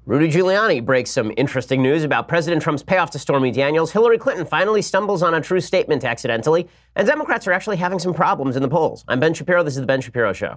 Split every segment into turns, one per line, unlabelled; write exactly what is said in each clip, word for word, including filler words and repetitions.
Rudy Giuliani breaks some interesting news about President Trump's payoff to Stormy Daniels. Hillary Clinton finally stumbles on a true statement accidentally. And Democrats are actually having some problems in the polls. I'm Ben Shapiro. This is The Ben Shapiro Show.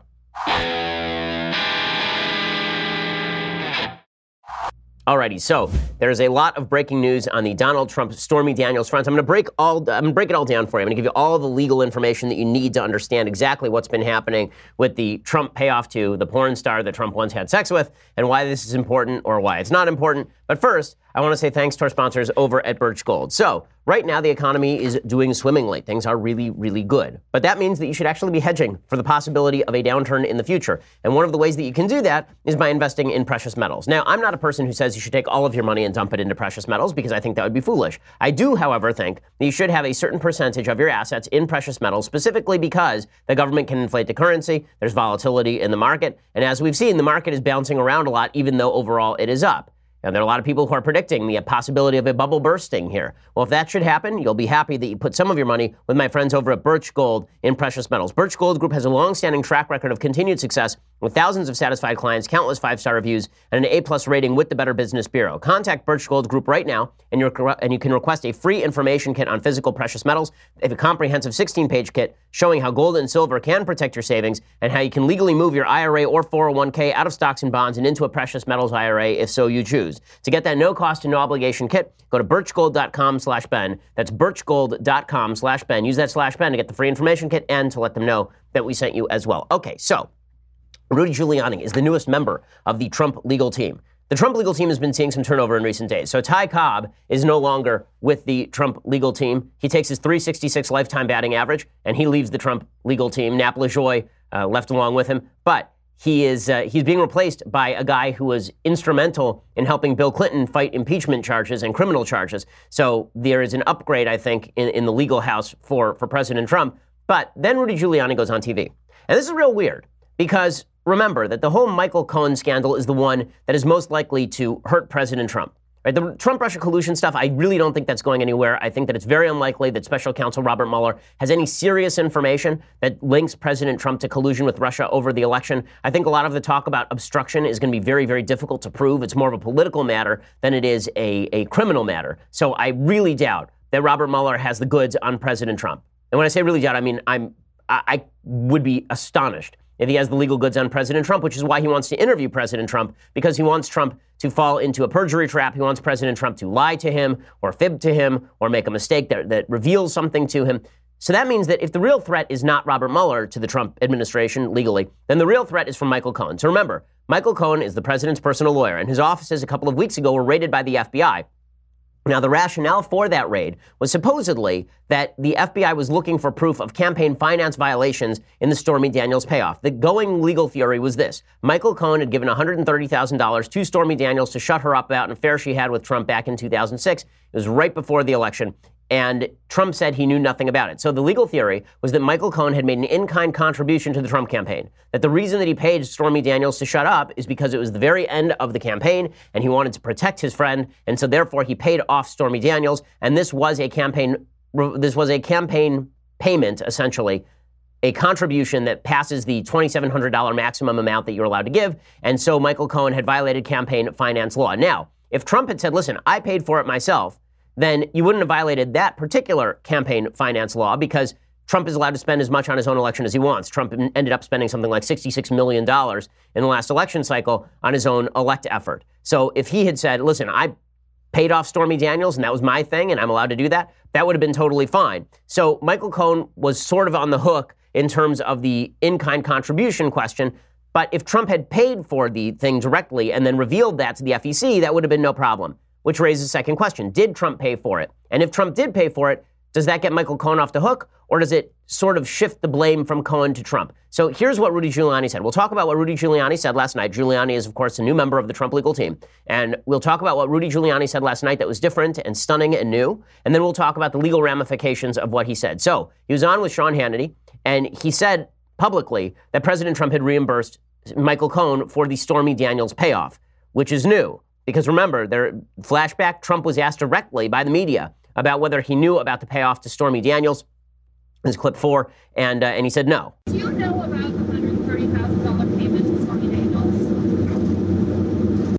Alrighty, so there's a lot of breaking news on the Donald Trump Stormy Daniels front. I'm going to break all. I'm going to break it all down for you. I'm going to give you all the legal information that you need to understand exactly what's been happening with the Trump payoff to the porn star that Trump once had sex with, and why this is important or why it's not important. But first, I want to say thanks to our sponsors over at Birch Gold. So right now, the economy is doing swimmingly. Things are really, really good. But that means that you should actually be hedging for the possibility of a downturn in the future. And one of the ways that you can do that is by investing in precious metals. Now, I'm not a person who says you should take all of your money and dump it into precious metals because I think that would be foolish. I do, however, think that you should have a certain percentage of your assets in precious metals, specifically because the government can inflate the currency. There's volatility in the market. And as we've seen, the market is bouncing around a lot, even though overall it is up. And there are a lot of people who are predicting the possibility of a bubble bursting here. Well, if that should happen, you'll be happy that you put some of your money with my friends over at Birch Gold in precious metals. Birch Gold Group has a long-standing track record of continued success with thousands of satisfied clients, countless five-star reviews, and an A-plus rating with the Better Business Bureau. Contact Birch Gold Group right now, and, you're, and you can request a free information kit on physical precious metals. They have a comprehensive sixteen-page kit showing how gold and silver can protect your savings and how you can legally move your I R A or four oh one k out of stocks and bonds and into a precious metals I R A if so you choose. To get that no-cost and no-obligation kit, go to birchgold.com slash Ben. That's birchgold.com slash Ben. Use that slash Ben to get the free information kit and to let them know that we sent you as well. Okay, so Rudy Giuliani is the newest member of the Trump legal team. The Trump legal team has been seeing some turnover in recent days. So Ty Cobb is no longer with the Trump legal team. He takes his three sixty-six lifetime batting average, and he leaves the Trump legal team. Nap LaJoie uh, left along with him. But he is uh, he's being replaced by a guy who was instrumental in helping Bill Clinton fight impeachment charges and criminal charges. So there is an upgrade, I think, in, in the legal house for, for President Trump. But then Rudy Giuliani goes on T V. And this is real weird because remember that the whole Michael Cohen scandal is the one that is most likely to hurt President Trump. Right? The Trump-Russia collusion stuff, I really don't think that's going anywhere. I think that it's very unlikely that Special Counsel Robert Mueller has any serious information that links President Trump to collusion with Russia over the election. I think a lot of the talk about obstruction is going to be very, very difficult to prove. It's more of a political matter than it is a, a criminal matter. So I really doubt that Robert Mueller has the goods on President Trump. And when I say really doubt, I mean I'm I, I would be astonished if he has the legal goods on President Trump, which is why he wants to interview President Trump, because he wants Trump to fall into a perjury trap. He wants President Trump to lie to him or fib to him or make a mistake that, that reveals something to him. So that means that if the real threat is not Robert Mueller to the Trump administration legally, then the real threat is from Michael Cohen. So remember, Michael Cohen is the president's personal lawyer, and his offices a couple of weeks ago were raided by the F B I. Now, the rationale for that raid was supposedly that the F B I was looking for proof of campaign finance violations in the Stormy Daniels payoff. The going legal theory was this. Michael Cohen had given one hundred thirty thousand dollars to Stormy Daniels to shut her up about an affair she had with Trump back in two thousand six. It was right before the election. And Trump said he knew nothing about it. So the legal theory was that Michael Cohen had made an in-kind contribution to the Trump campaign. That the reason that he paid Stormy Daniels to shut up is because it was the very end of the campaign and he wanted to protect his friend. And so therefore he paid off Stormy Daniels. And this was a campaign, this was a campaign payment, essentially, a contribution that passes the twenty-seven hundred dollars maximum amount that you're allowed to give. And so Michael Cohen had violated campaign finance law. Now, if Trump had said, listen, I paid for it myself, then you wouldn't have violated that particular campaign finance law because Trump is allowed to spend as much on his own election as he wants. Trump ended up spending something like sixty-six million dollars in the last election cycle on his own elect effort. So if he had said, listen, I paid off Stormy Daniels and that was my thing and I'm allowed to do that, that would have been totally fine. So Michael Cohen was sort of on the hook in terms of the in-kind contribution question. But if Trump had paid for the thing directly and then revealed that to the F E C, that would have been no problem. Which raises a second question. Did Trump pay for it? And if Trump did pay for it, does that get Michael Cohen off the hook? Or does it sort of shift the blame from Cohen to Trump? So here's what Rudy Giuliani said. We'll talk about what Rudy Giuliani said last night. Giuliani is, of course, a new member of the Trump legal team. And we'll talk about what Rudy Giuliani said last night that was different and stunning and new. And then we'll talk about the legal ramifications of what he said. So he was on with Sean Hannity, and he said publicly that President Trump had reimbursed Michael Cohen for the Stormy Daniels payoff, which is new. Because remember, there, flashback, Trump was asked directly by the media about whether he knew about the payoff to Stormy Daniels. This is clip four, and uh, and he said no.
Do you know about the one hundred thirty thousand dollars payment to Stormy Daniels?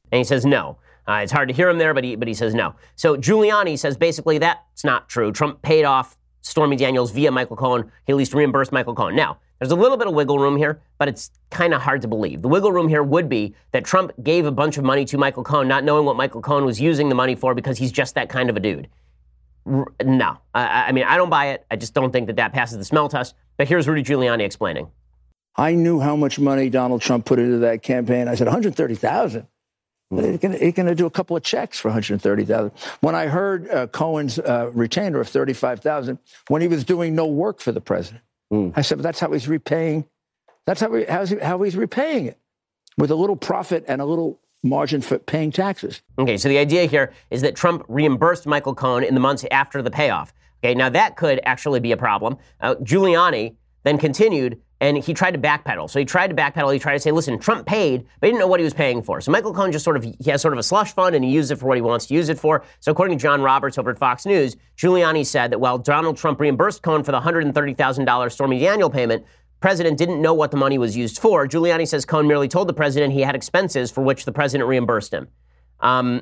And he says no. Uh, it's hard to hear him there, but he, but he says no. So Giuliani says basically that's not true. Trump paid off Stormy Daniels via Michael Cohen. He at least reimbursed Michael Cohen. Now, there's a little bit of wiggle room here, but it's kind of hard to believe. The wiggle room here would be that Trump gave a bunch of money to Michael Cohen, not knowing what Michael Cohen was using the money for because he's just that kind of a dude. R- no. I, I mean, I don't buy it. I just don't think that that passes the smell test. But here's Rudy Giuliani explaining.
I knew how much money Donald Trump put into that campaign. I said, one hundred thirty thousand dollars. He's going to do a couple of checks for one hundred thirty thousand dollars. When I heard uh, Cohen's uh, retainer of thirty-five thousand dollars, when he was doing no work for the president, mm. I said, but that's how he's repaying. That's how, he, how's he, how he's repaying it, with a little profit and a little margin for paying taxes.
Okay, so the idea here is that Trump reimbursed Michael Cohen in the months after the payoff. Okay, now that could actually be a problem. Uh, Giuliani then continued, and he tried to backpedal. So he tried to backpedal. He tried to say, listen, Trump paid, but he didn't know what he was paying for. So Michael Cohen just sort of, he has sort of a slush fund, and he used it for what he wants to use it for. So according to John Roberts over at Fox News, Giuliani said that while Donald Trump reimbursed Cohen for the one hundred thirty thousand dollars Stormy Daniels payment, president didn't know what the money was used for. Giuliani says Cohen merely told the president he had expenses for which the president reimbursed him. Um,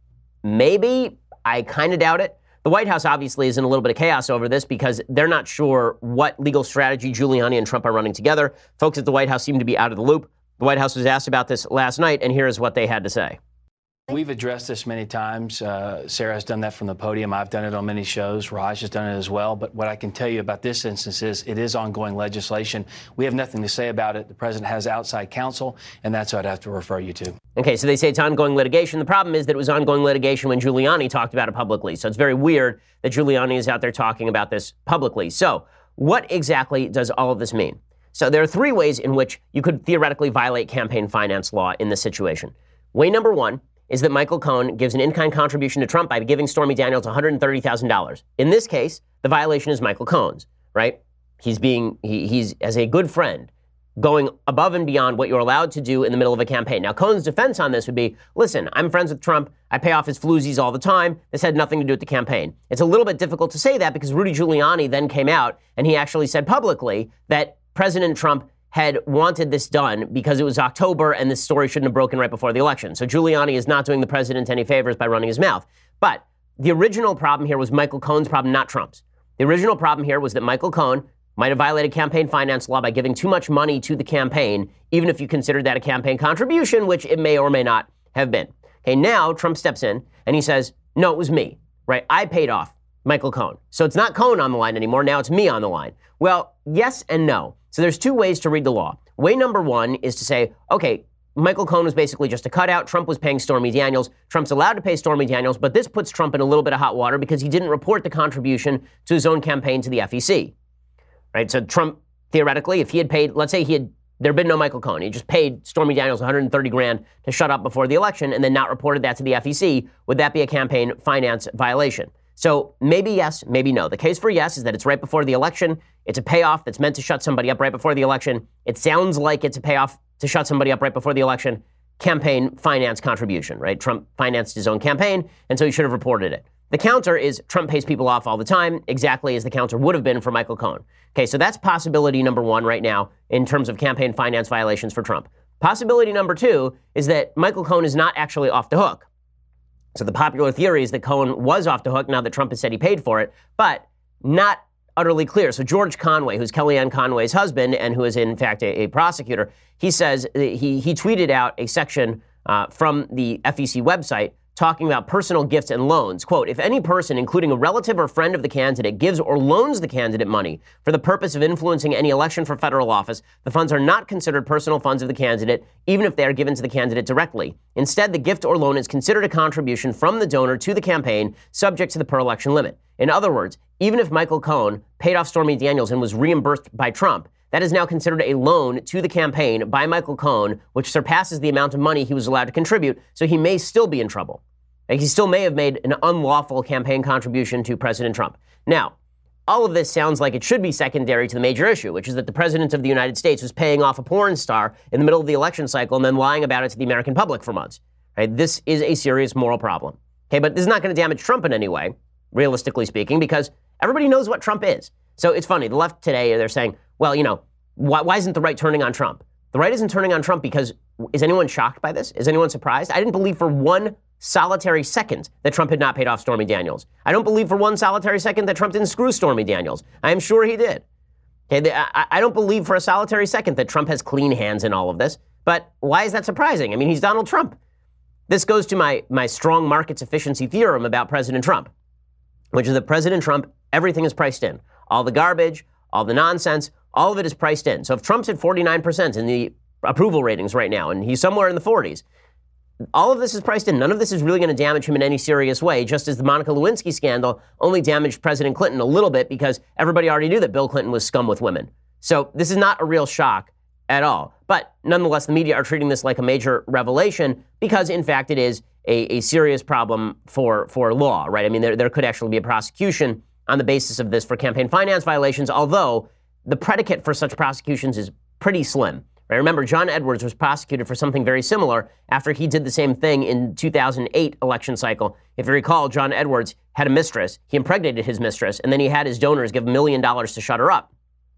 maybe. I kind of doubt it. The White House obviously is in a little bit of chaos over this because they're not sure what legal strategy Giuliani and Trump are running together. Folks at the White House seem to be out of the loop. The White House was asked about this last night, and here's what they had to say.
We've addressed this many times. Uh, Sarah has done that from the podium. I've done it on many shows. Raj has done it as well. But what I can tell you about this instance is it is ongoing legislation. We have nothing to say about it. The president has outside counsel, and that's what I'd have to refer you to.
Okay, so they say it's ongoing litigation. The problem is that it was ongoing litigation when Giuliani talked about it publicly. So it's very weird that Giuliani is out there talking about this publicly. So what exactly does all of this mean? So there are three ways in which you could theoretically violate campaign finance law in this situation. Way number one is that Michael Cohen gives an in-kind contribution to Trump by giving Stormy Daniels one hundred thirty thousand dollars. In this case, the violation is Michael Cohen's, right? He's being, he, he's, as a good friend, going above and beyond what you're allowed to do in the middle of a campaign. Now, Cohen's defense on this would be, listen, I'm friends with Trump. I pay off his floozies all the time. This had nothing to do with the campaign. It's a little bit difficult to say that because Rudy Giuliani then came out and he actually said publicly that President Trump had wanted this done because it was October and this story shouldn't have broken right before the election. So Giuliani is not doing the president any favors by running his mouth. But the original problem here was Michael Cohen's problem, not Trump's. The original problem here was that Michael Cohen might have violated campaign finance law by giving too much money to the campaign, even if you considered that a campaign contribution, which it may or may not have been. Okay, now Trump steps in and he says, no, it was me, right? I paid off Michael Cohen. So it's not Cohen on the line anymore. Now it's me on the line. Well, yes and no. So there's two ways to read the law. Way number one is to say, okay, Michael Cohen was basically just a cutout. Trump was paying Stormy Daniels. Trump's allowed to pay Stormy Daniels, but this puts Trump in a little bit of hot water because he didn't report the contribution to his own campaign to the F E C. Right? So Trump, theoretically, if he had paid, let's say he had, there had been no Michael Cohen, he just paid Stormy Daniels one hundred thirty grand to shut up before the election and then not reported that to the F E C, would that be a campaign finance violation? So maybe yes, maybe no. The case for yes is that it's right before the election. It's a payoff that's meant to shut somebody up right before the election. It sounds like it's a payoff to shut somebody up right before the election. Campaign finance contribution, right? Trump financed his own campaign, and so he should have reported it. The counter is Trump pays people off all the time, exactly as the counter would have been for Michael Cohen. Okay, so that's possibility number one right now in terms of campaign finance violations for Trump. Possibility number two is that Michael Cohen is not actually off the hook. So the popular theory is that Cohen was off the hook now that Trump has said he paid for it, but not utterly clear. So George Conway, who's Kellyanne Conway's husband and who is in fact a, a prosecutor, he says he, he tweeted out a section uh, from the F E C website talking about personal gifts and loans. Quote, if any person, including a relative or friend of the candidate, gives or loans the candidate money for the purpose of influencing any election for federal office, the funds are not considered personal funds of the candidate, even if they are given to the candidate directly. Instead, the gift or loan is considered a contribution from the donor to the campaign, subject to the per-election limit. In other words, even if Michael Cohen paid off Stormy Daniels and was reimbursed by Trump, that is now considered a loan to the campaign by Michael Cohen, which surpasses the amount of money he was allowed to contribute, so he may still be in trouble. Like he still may have made an unlawful campaign contribution to President Trump. Now, all of this sounds like it should be secondary to the major issue, which is that the President of the United States was paying off a porn star in the middle of the election cycle and then lying about it to the American public for months. Right? This is a serious moral problem. Okay, but this is not going to damage Trump in any way, realistically speaking, because everybody knows what Trump is. So it's funny. The left today, they're saying, well, you know, why, why isn't the right turning on Trump? The right isn't turning on Trump because, is anyone shocked by this? Is anyone surprised? I didn't believe for one solitary second that Trump had not paid off Stormy Daniels. I don't believe for one solitary second that Trump didn't screw Stormy Daniels. I am sure he did. Okay, I, I don't believe for a solitary second that Trump has clean hands in all of this. But why is that surprising? I mean, he's Donald Trump. This goes to my, my strong markets efficiency theorem about President Trump, which is that President Trump, everything is priced in. All the garbage, all the nonsense, all of it is priced in. So if Trump's at forty-nine percent in the approval ratings right now, and he's somewhere in the forties, all of this is priced in. None of this is really going to damage him in any serious way, just as the Monica Lewinsky scandal only damaged President Clinton a little bit because everybody already knew that Bill Clinton was scum with women. So this is not a real shock at all. But nonetheless, the media are treating this like a major revelation because, in fact, it is a, a serious problem for, for law, right? I mean, there, there could actually be a prosecution on the basis of this for campaign finance violations, although the predicate for such prosecutions is pretty slim. Right? Remember, John Edwards was prosecuted for something very similar after he did the same thing in two thousand eight election cycle. If you recall, John Edwards had a mistress. He impregnated his mistress, and then he had his donors give a million dollars to shut her up.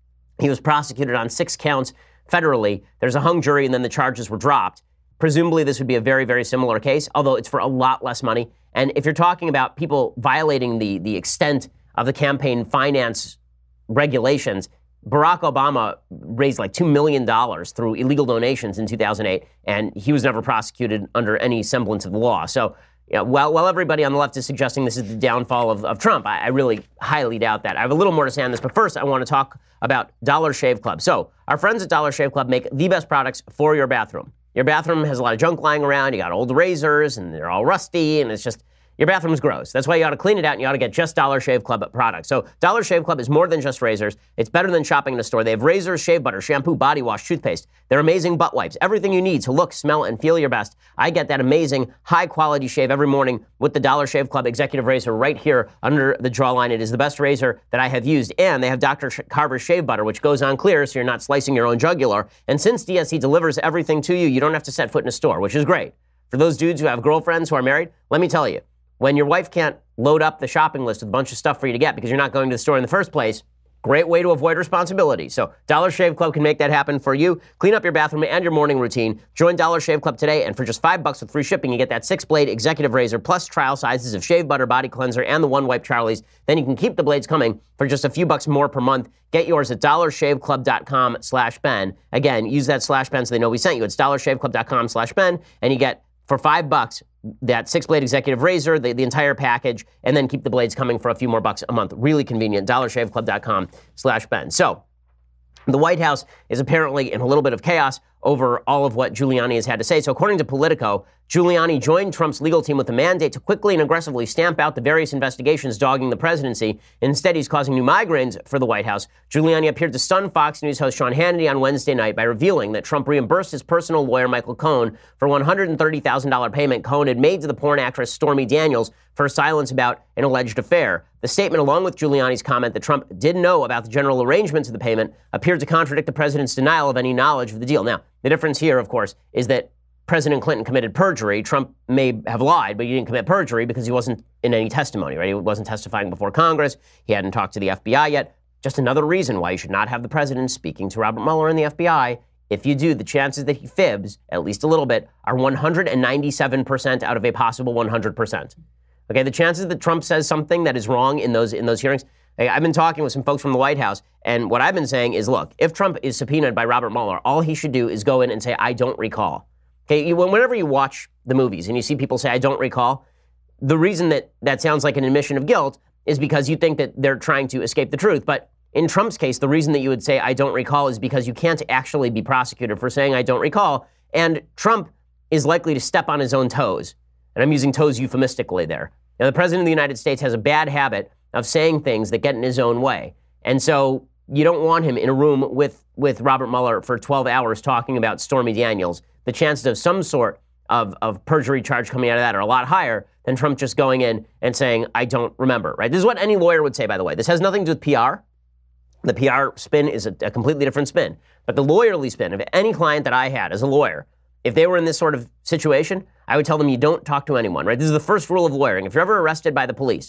He was prosecuted on six counts federally. There's a hung jury, and then the charges were dropped. Presumably, this would be a very, very similar case, although it's for a lot less money. And if you're talking about people violating the, the extent of the campaign finance regulations, Barack Obama raised like two million dollars through illegal donations in two thousand eight, and he was never prosecuted under any semblance of the law. So you know, while, while everybody on the left is suggesting this is the downfall of, of Trump, I, I really highly doubt that. I have a little more to say on this, but first I want to talk about Dollar Shave Club. So our friends at Dollar Shave Club make the best products for your bathroom. Your bathroom has a lot of junk lying around. You got old razors, and they're all rusty, and it's just... Your bathroom's gross. That's why you ought to clean it out, and you ought to get just Dollar Shave Club products. So Dollar Shave Club is more than just razors. It's better than shopping in a store. They have razors, shave butter, shampoo, body wash, toothpaste. They're amazing butt wipes. Everything you need to look, smell, and feel your best. I get that amazing, high-quality shave every morning with the Dollar Shave Club Executive Razor right here under the jawline. It is the best razor that I have used. And they have Doctor Carver's Shave Butter, which goes on clear so you're not slicing your own jugular. And since D S C delivers everything to you, you don't have to set foot in a store, which is great. For those dudes who have girlfriends who are married, let me tell you, when your wife can't load up the shopping list with a bunch of stuff for you to get because you're not going to the store in the first place, great way to avoid responsibility. So Dollar Shave Club can make that happen for you. Clean up your bathroom and your morning routine. Join Dollar Shave Club today, and for just five bucks with free shipping, you get that six-blade executive razor plus trial sizes of shave butter, body cleanser, and the One Wipe Charlies. Then you can keep the blades coming for just a few bucks more per month. Get yours at dollarshaveclub.com slash Ben. Again, use that slash Ben so they know we sent you. It's dollarshaveclub.com slash Ben, and you get, for five bucks, that six-blade executive razor, the, the entire package, and then keep the blades coming for a few more bucks a month. Really convenient. dollarshaveclub.com slash Ben. So the White House is apparently in a little bit of chaos over all of what Giuliani has had to say. So according to Politico, Giuliani joined Trump's legal team with a mandate to quickly and aggressively stamp out the various investigations dogging the presidency. Instead, he's causing new migraines for the White House. Giuliani appeared to stun Fox News host Sean Hannity on Wednesday night by revealing that Trump reimbursed his personal lawyer, Michael Cohen, for one hundred thirty thousand dollars payment Cohen had made to the porn actress Stormy Daniels for silence about an alleged affair. The statement, along with Giuliani's comment that Trump did know about the general arrangements of the payment, appeared to contradict the president's denial of any knowledge of the deal. Now, the difference here, of course, is that President Clinton committed perjury. Trump may have lied, but he didn't commit perjury because he wasn't in any testimony, right? He wasn't testifying before Congress. He hadn't talked to the F B I yet. Just another reason why you should not have the president speaking to Robert Mueller and the F B I. If you do, the chances that he fibs, at least a little bit, are one hundred ninety-seven percent out of a possible one hundred percent. Okay, the chances that Trump says something that is wrong in those in those hearings, I've been talking with some folks from the White House, and what I've been saying is, look, if Trump is subpoenaed by Robert Mueller, all he should do is go in and say, I don't recall. Okay, you, whenever you watch the movies and you see people say, I don't recall, the reason that that sounds like an admission of guilt is because you think that they're trying to escape the truth. But in Trump's case, the reason that you would say, I don't recall, is because you can't actually be prosecuted for saying, I don't recall. And Trump is likely to step on his own toes. And I'm using toes euphemistically there. Now, the president of the United States has a bad habit of saying things that get in his own way. And so you don't want him in a room with, with Robert Mueller for twelve hours talking about Stormy Daniels. The chances of some sort of, of perjury charge coming out of that are a lot higher than Trump just going in and saying, I don't remember, right? This is what any lawyer would say, by the way. This has nothing to do with P R. The P R spin is a, a completely different spin. But the lawyerly spin of any client that I had as a lawyer, if they were in this sort of situation, I would tell them you don't talk to anyone, right? This is the first rule of lawyering. If you're ever arrested by the police,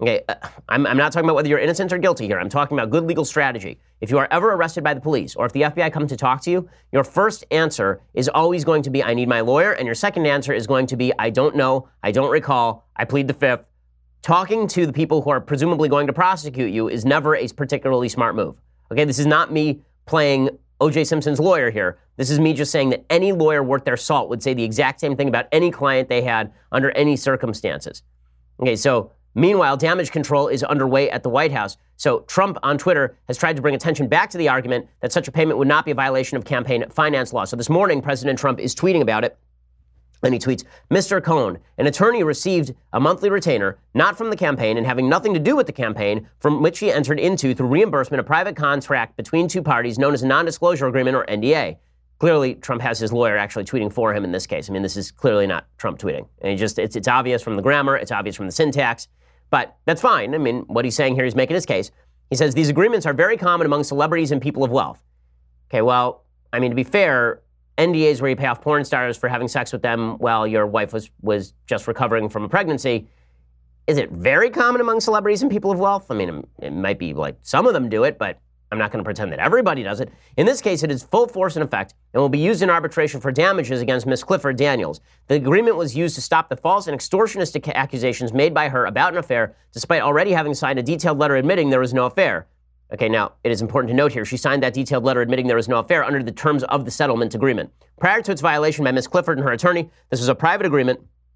Okay, uh, I'm, I'm not talking about whether you're innocent or guilty here. I'm talking about good legal strategy. If you are ever arrested by the police or if the F B I comes to talk to you, your first answer is always going to be, I need my lawyer. And your second answer is going to be, I don't know, I don't recall, I plead the fifth. Talking to the people who are presumably going to prosecute you is never a particularly smart move. Okay, this is not me playing O J Simpson's lawyer here. This is me just saying that any lawyer worth their salt would say the exact same thing about any client they had under any circumstances. Okay, so meanwhile, damage control is underway at the White House. So Trump on Twitter has tried to bring attention back to the argument that such a payment would not be a violation of campaign finance law. So this morning, President Trump is tweeting about it. And he tweets, Mister Cohn, an attorney received a monthly retainer, not from the campaign and having nothing to do with the campaign, from which he entered into through reimbursement a private contract between two parties known as a non-disclosure agreement or N D A. Clearly, Trump has his lawyer actually tweeting for him in this case. I mean, this is clearly not Trump tweeting. And he just it's, it's obvious from the grammar. It's obvious from the syntax. But that's fine. I mean, what he's saying here, he's making his case. He says these agreements are very common among celebrities and people of wealth. Okay, well, I mean, to be fair, N D As where you pay off porn stars for having sex with them while your wife was, was just recovering from a pregnancy, is it very common among celebrities and people of wealth? I mean, it might be like some of them do it, but I'm not going to pretend that everybody does it. In this case, it is full force and effect and will be used in arbitration for damages against Miz Clifford Daniels. The agreement was used to stop the false and extortionist accusations made by her about an affair, despite already having signed a detailed letter admitting there was no affair. Okay, now, it is important to note here, she signed that detailed letter admitting there was no affair under the terms of the settlement agreement. Prior to its violation by Miz Clifford and her attorney, this was a private agreement.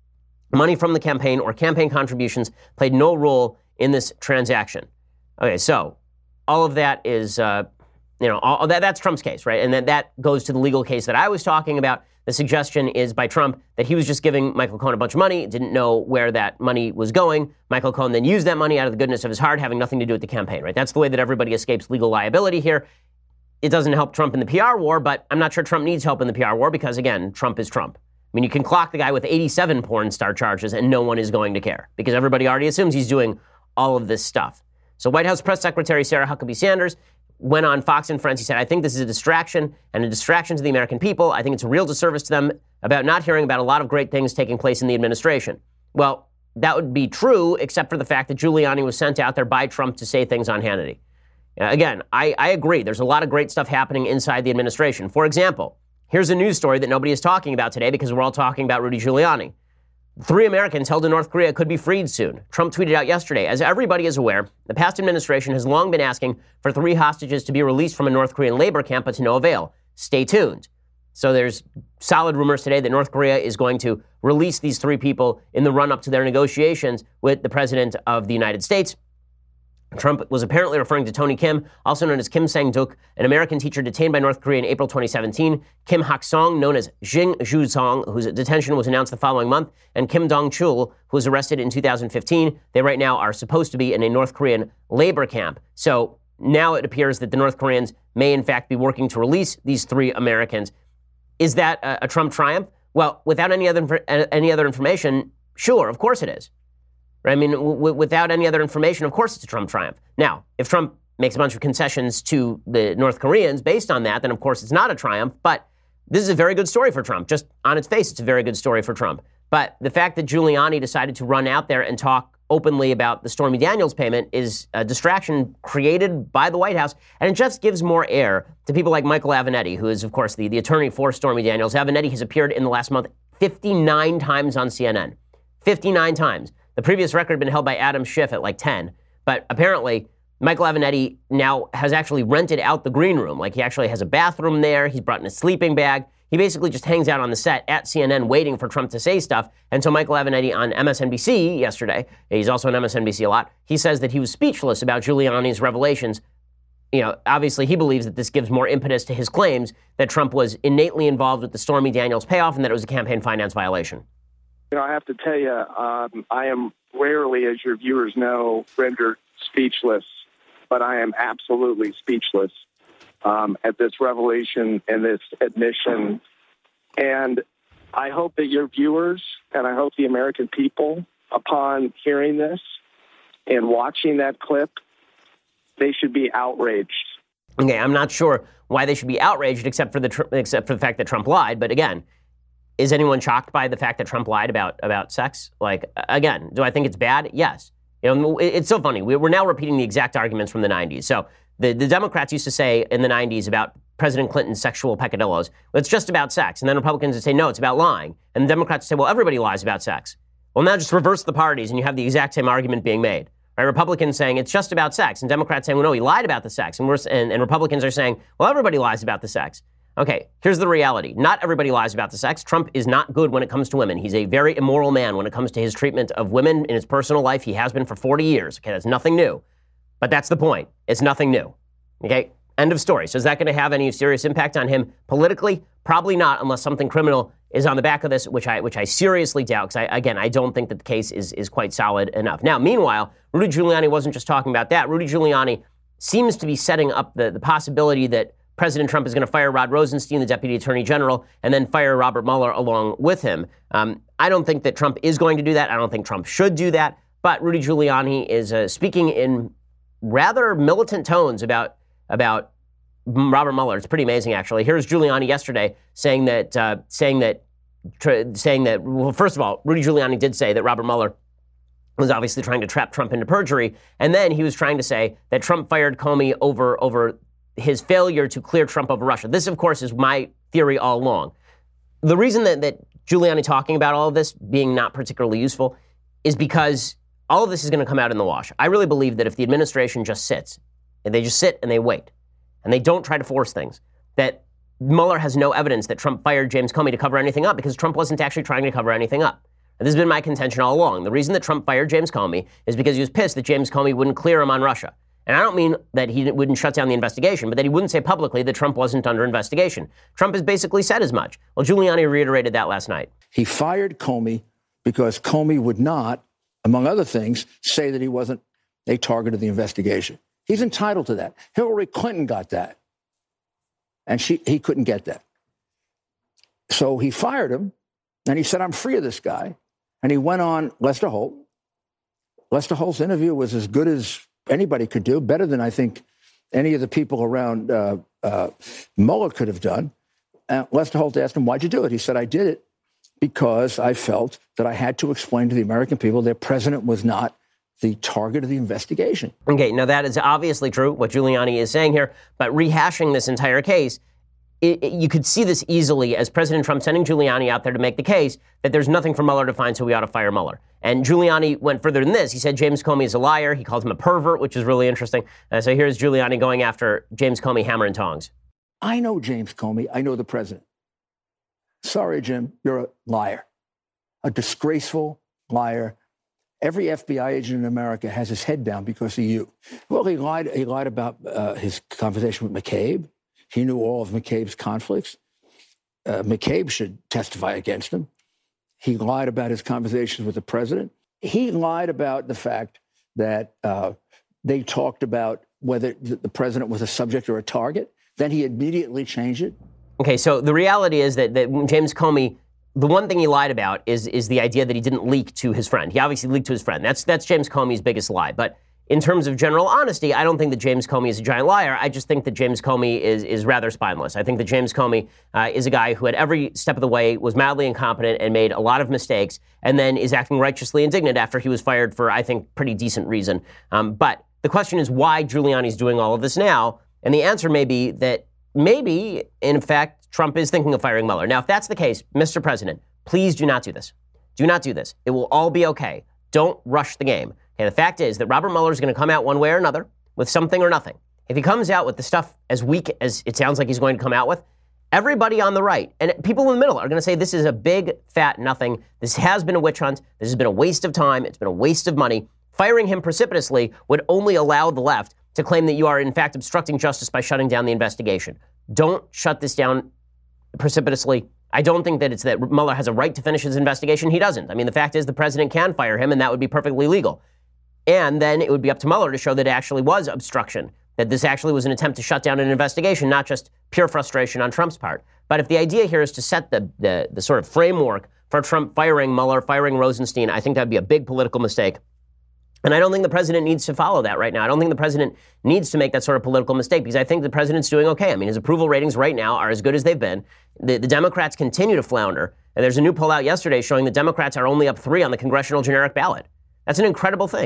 Money from the campaign or campaign contributions played no role in this transaction. Okay, so all of that is, uh, you know, all that, that's Trump's case, right? And that, that goes to the legal case that I was talking about. The suggestion is by Trump that he was just giving Michael Cohen a bunch of money, didn't know where that money was going. Michael Cohen then used that money out of the goodness of his heart, having nothing to do with the campaign, right? That's the way that everybody escapes legal liability here. It doesn't help Trump in the P R war, but I'm not sure Trump needs help in the P R war because, again, Trump is Trump. I mean, you can clock the guy with eighty-seven porn star charges and no one is going to care because everybody already assumes he's doing all of this stuff. So White House Press Secretary Sarah Huckabee Sanders went on Fox and Friends. He said, I think this is a distraction and a distraction to the American people. I think it's a real disservice to them about not hearing about a lot of great things taking place in the administration. Well, that would be true, except for the fact that Giuliani was sent out there by Trump to say things on Hannity. Uh, again, I, I agree. There's a lot of great stuff happening inside the administration. For example, here's a news story that nobody is talking about today because we're all talking about Rudy Giuliani. Three Americans held in North Korea could be freed soon. Trump tweeted out yesterday, as everybody is aware, the past administration has long been asking for three hostages to be released from a North Korean labor camp, but to no avail. Stay tuned. So there's solid rumors today that North Korea is going to release these three people in the run-up to their negotiations with the president of the United States. Trump was apparently referring to Tony Kim, also known as Kim Sang-duk, an American teacher detained by North Korea in April twenty seventeen, Kim Hak-song, known as Jing Ju-song, whose detention was announced the following month, and Kim Dong-chul, who was arrested in two thousand fifteen. They right now are supposed to be in a North Korean labor camp. So now it appears that the North Koreans may in fact be working to release these three Americans. Is that a, a Trump triumph? Well, without any other any other information, sure, of course it is. I mean, w- without any other information, of course it's a Trump triumph. Now, if Trump makes a bunch of concessions to the North Koreans based on that, then of course it's not a triumph. But this is a very good story for Trump. Just on its face, it's a very good story for Trump. But the fact that Giuliani decided to run out there and talk openly about the Stormy Daniels payment is a distraction created by the White House. And it just gives more air to people like Michael Avenatti, who is, of course, the, the attorney for Stormy Daniels. Avenatti has appeared in the last month fifty-nine times on C N N. fifty-nine times. The previous record had been held by Adam Schiff at like ten. But apparently, Michael Avenatti now has actually rented out the green room. Like, he actually has a bathroom there. He's brought in a sleeping bag. He basically just hangs out on the set at C N N waiting for Trump to say stuff. And so Michael Avenatti on M S N B C yesterday, he's also on M S N B C a lot, he says that he was speechless about Giuliani's revelations. You know, obviously he believes that this gives more impetus to his claims that Trump was innately involved with the Stormy Daniels payoff and that it was a campaign finance violation.
You know, I have to tell you, um, I am rarely, as your viewers know, rendered speechless, but I am absolutely speechless um, at this revelation and this admission. And I hope that your viewers and I hope the American people, upon hearing this and watching that clip, they should be outraged.
Okay, I'm not sure why they should be outraged except for the tr- except for the fact that Trump lied. But again, is anyone shocked by the fact that Trump lied about, about sex? Like, again, do I think it's bad? Yes. You know, it's so funny. We're now repeating the exact arguments from the nineties. So the, the Democrats used to say in the nineties about President Clinton's sexual peccadillos, it's just about sex. And then Republicans would say, no, it's about lying. And the Democrats would say, well, everybody lies about sex. Well, now just reverse the parties and you have the exact same argument being made. Right? Republicans saying it's just about sex, and Democrats saying, well, no, he lied about the sex. And, we're, and, and Republicans are saying, well, everybody lies about the sex. Okay, here's the reality. Not everybody lies about the sex. Trump is not good when it comes to women. He's a very immoral man when it comes to his treatment of women in his personal life. He has been for forty years. Okay, that's nothing new. But that's the point. It's nothing new. Okay, end of story. So is that going to have any serious impact on him politically? Probably not, unless something criminal is on the back of this, which I which I seriously doubt, because, I, again, I don't think that the case is, is quite solid enough. Now, meanwhile, Rudy Giuliani wasn't just talking about that. Rudy Giuliani seems to be setting up the, the possibility that President Trump is going to fire Rod Rosenstein, the Deputy Attorney General, and then fire Robert Mueller along with him. Um, I don't think that Trump is going to do that. I don't think Trump should do that. But Rudy Giuliani is uh, speaking in rather militant tones about about Robert Mueller. It's pretty amazing, actually. Here's Giuliani yesterday saying that uh, saying that tr- saying that. Well, first of all, Rudy Giuliani did say that Robert Mueller was obviously trying to trap Trump into perjury, and then he was trying to say that Trump fired Comey over over. his failure to clear Trump over Russia. This, of course, is my theory all along. The reason that, that Giuliani talking about all of this being not particularly useful is because all of this is going to come out in the wash. I really believe that if the administration just sits, and they just sit and they wait, and they don't try to force things, that Mueller has no evidence that Trump fired James Comey to cover anything up, because Trump wasn't actually trying to cover anything up. And this has been my contention all along. The reason that Trump fired James Comey is because he was pissed that James Comey wouldn't clear him on Russia. And I don't mean that he wouldn't shut down the investigation, but that he wouldn't say publicly that Trump wasn't under investigation. Trump has basically said as much. Well, Giuliani reiterated that last night.
He fired Comey because Comey would not, among other things, say that he wasn't a target of the investigation. He's entitled to that. Hillary Clinton got that, and she he couldn't get that. So he fired him, and he said, I'm free of this guy. And he went on Lester Holt. Lester Holt's interview was as good as anybody could do, better than I think any of the people around uh, uh, Mueller could have done. Uh, Lester Holt asked him, why'd you do it? He said, I did it because I felt that I had to explain to the American people their president was not the target of the investigation.
Okay, now that is obviously true, what Giuliani is saying here, but rehashing this entire case, It, it, you could see this easily as President Trump sending Giuliani out there to make the case that there's nothing for Mueller to find, so we ought to fire Mueller. And Giuliani went further than this. He said James Comey is a liar. He called him a pervert, which is really interesting. Uh, so here's Giuliani going after James Comey hammer and tongs.
I know James Comey. I know the president. Sorry, Jim, you're a liar, a disgraceful liar. Every F B I agent in America has his head down because of you. Well, he lied. He lied about uh, his conversation with McCabe. He knew all of McCabe's conflicts. Uh, McCabe should testify against him. He lied about his conversations with the president. He lied about the fact that uh, they talked about whether the president was a subject or a target. Then he immediately changed it.
Okay, so the reality is that, that James Comey, the one thing he lied about is, is the idea that he didn't leak to his friend. He obviously leaked to his friend. That's, that's James Comey's biggest lie. But in terms of general honesty, I don't think that James Comey is a giant liar. I just think that James Comey is is rather spineless. I think that James Comey uh, is a guy who at every step of the way was madly incompetent and made a lot of mistakes and then is acting righteously indignant after he was fired for, I think, pretty decent reason. Um, but the question is why Giuliani's doing all of this now. And the answer may be that maybe, in fact, Trump is thinking of firing Mueller. Now, if that's the case, Mister President, please do not do this. Do not do this. It will all be okay. Don't rush the game. And the fact is that Robert Mueller is going to come out one way or another with something or nothing. If he comes out with the stuff as weak as it sounds like he's going to come out with, everybody on the right and people in the middle are going to say this is a big, fat nothing. This has been a witch hunt. This has been a waste of time. It's been a waste of money. Firing him precipitously would only allow the left to claim that you are, in fact, obstructing justice by shutting down the investigation. Don't shut this down precipitously. I don't think that it's that Mueller has a right to finish his investigation. He doesn't. I mean, the fact is the president can fire him, and that would be perfectly legal. And then it would be up to Mueller to show that it actually was obstruction, that this actually was an attempt to shut down an investigation, not just pure frustration on Trump's part. But if the idea here is to set the, the, the sort of framework for Trump firing Mueller, firing Rosenstein, I think that would be a big political mistake. And I don't think the president needs to follow that right now. I don't think the president needs to make that sort of political mistake because I think the president's doing okay. I mean, his approval ratings right now are as good as they've been. The, the Democrats continue to flounder. And there's a new poll out yesterday showing the Democrats are only up three on the congressional generic ballot. That's an incredible thing.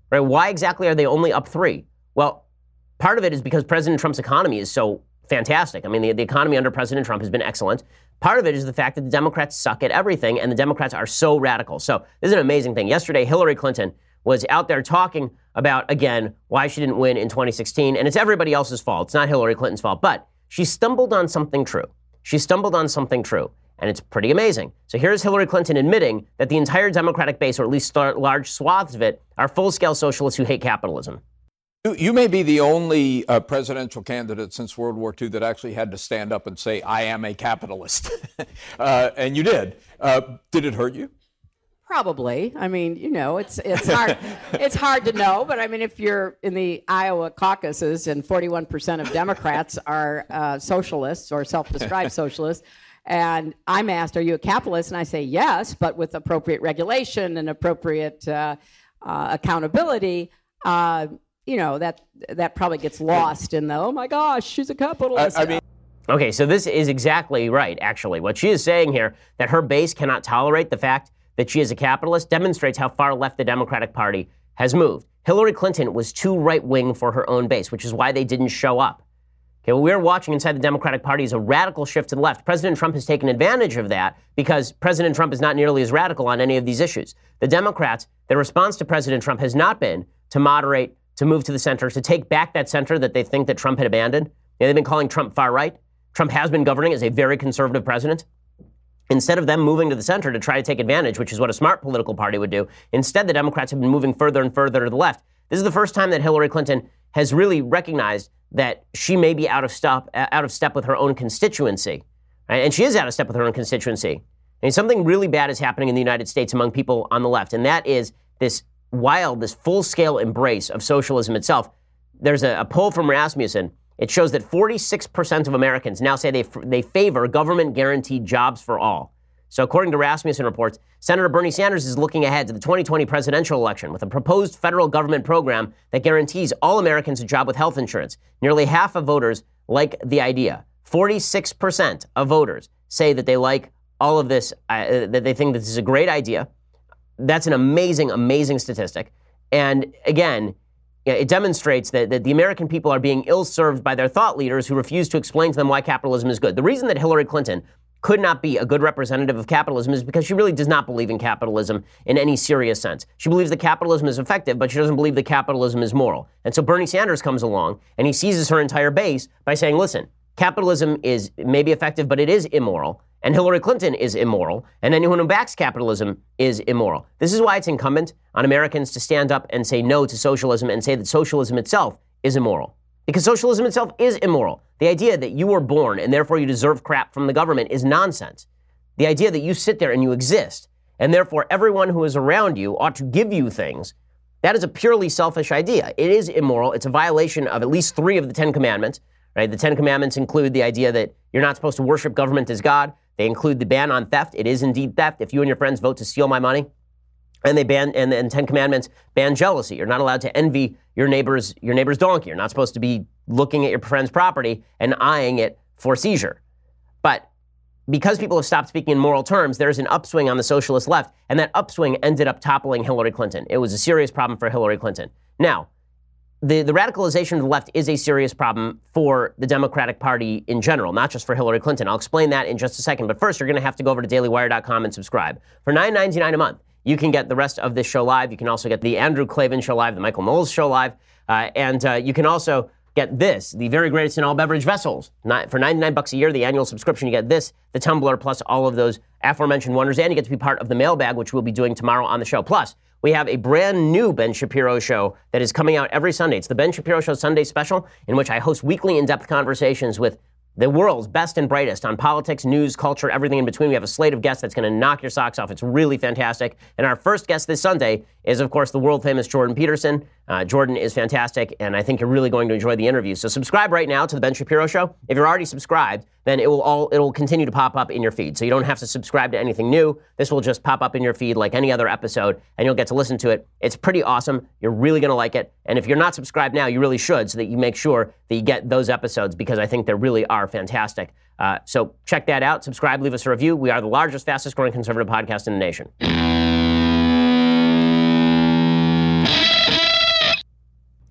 right? Why exactly are they only up three? Well, part of it is because President Trump's economy is so fantastic. I mean, the, the economy under President Trump has been excellent. Part of it is the fact that the Democrats suck at everything, and the Democrats are so radical. So this is an amazing thing. Yesterday, Hillary Clinton was out there talking about, again, why she didn't win in twenty sixteen, and it's everybody else's fault. It's not Hillary Clinton's fault, but she stumbled on something true. She stumbled on something true, and it's pretty amazing. So here's Hillary Clinton admitting that the entire Democratic base, or at least large swaths of it, are full-scale socialists who hate capitalism.
You, you may be the only uh, presidential candidate since World War Two that actually had to stand up and say, I am a capitalist. uh, and you did. Uh, did it hurt you?
Probably. I mean, you know, it's it's hard it's hard to know, but I mean, if you're in the Iowa caucuses and forty-one percent of Democrats are uh, socialists or self-described socialists, and I'm asked, are you a capitalist? And I say yes, but with appropriate regulation and appropriate uh, uh, accountability, uh, you know, that that probably gets lost in the, oh my gosh, she's a capitalist.
I, I mean,
okay, so this is exactly right, actually. What she is saying here, that her base cannot tolerate the fact that she is a capitalist, demonstrates how far left the Democratic Party has moved. Hillary Clinton was too right-wing for her own base, which is why they didn't show up. Okay, what we're watching inside the Democratic Party is a radical shift to the left. President Trump has taken advantage of that because President Trump is not nearly as radical on any of these issues. The Democrats, their response to President Trump has not been to moderate, to move to the center, to take back that center that they think that Trump had abandoned. You know, they've been calling Trump far right. Trump has been governing as a very conservative president. Instead of them moving to the center to try to take advantage, which is what a smart political party would do, instead the Democrats have been moving further and further to the left. This is the first time that Hillary Clinton has really recognized that she may be out of step, out of step with her own constituency. Right? And she is out of step with her own constituency. And something really bad is happening in the United States among people on the left, and that is this wild, this full-scale embrace of socialism itself. There's a, a poll from Rasmussen. It shows that forty-six percent of Americans now say they f- they favor government-guaranteed jobs for all. So according to Rasmussen reports, Senator Bernie Sanders is looking ahead to the twenty twenty presidential election with a proposed federal government program that guarantees all Americans a job with health insurance. Nearly half of voters like the idea. forty-six percent of voters say that they like all of this, uh, that they think this is a great idea. That's an amazing, amazing statistic. And again, it demonstrates that, that the American people are being ill-served by their thought leaders who refuse to explain to them why capitalism is good. The reason that Hillary Clinton could not be a good representative of capitalism is because she really does not believe in capitalism in any serious sense. She believes that capitalism is effective, but she doesn't believe that capitalism is moral. And so Bernie Sanders comes along and he seizes her entire base by saying, listen, capitalism is maybe effective, but it is immoral. And Hillary Clinton is immoral, and anyone who backs capitalism is immoral. This is why it's incumbent on Americans to stand up and say no to socialism and say that socialism itself is immoral. Because socialism itself is immoral. The idea that you were born and therefore you deserve crap from the government is nonsense. The idea that you sit there and you exist, and therefore everyone who is around you ought to give you things, that is a purely selfish idea. It is immoral. It's a violation of at least three of the Ten Commandments. Right? The Ten Commandments include the idea that you're not supposed to worship government as God. They include the ban on theft. It is indeed theft. If you and your friends vote to steal my money, and they ban and the Ten Commandments ban jealousy. You're not allowed to envy your neighbor's your neighbor's donkey. You're not supposed to be looking at your friend's property and eyeing it for seizure. But because people have stopped speaking in moral terms, there's an upswing on the socialist left, and that upswing ended up toppling Hillary Clinton. It was a serious problem for Hillary Clinton. Now, The, the radicalization of the left is a serious problem for the Democratic Party in general, not just for Hillary Clinton. I'll explain that in just a second. But first, you're going to have to go over to daily wire dot com and subscribe. For nine ninety-nine a month, you can get the rest of this show live. You can also get the Andrew Klavan show live, the Michael Knowles show live. Uh, and uh, you can also get this, the very greatest in all beverage vessels. Not, for ninety-nine bucks a year, the annual subscription, you get this, the tumbler, plus all of those aforementioned wonders. And you get to be part of the mailbag, which we'll be doing tomorrow on the show. Plus, we have a brand new Ben Shapiro show that is coming out every Sunday. It's the Ben Shapiro Show Sunday Special, in which I host weekly in-depth conversations with the world's best and brightest on politics, news, culture, everything in between. We have a slate of guests that's going to knock your socks off. It's really fantastic. And our first guest this Sunday is, of course, the world-famous Jordan Peterson. Uh, Jordan is fantastic, and I think you're really going to enjoy the interview. So subscribe right now to the Ben Shapiro Show. If you're already subscribed, then it will all it will continue to pop up in your feed. So you don't have to subscribe to anything new. This will just pop up in your feed like any other episode, and you'll get to listen to it. It's pretty awesome. You're really going to like it. And if you're not subscribed now, you really should, so that you make sure that you get those episodes, because I think they really are fantastic. Uh, so check that out. Subscribe, leave us a review. We are the largest, fastest growing conservative podcast in the nation.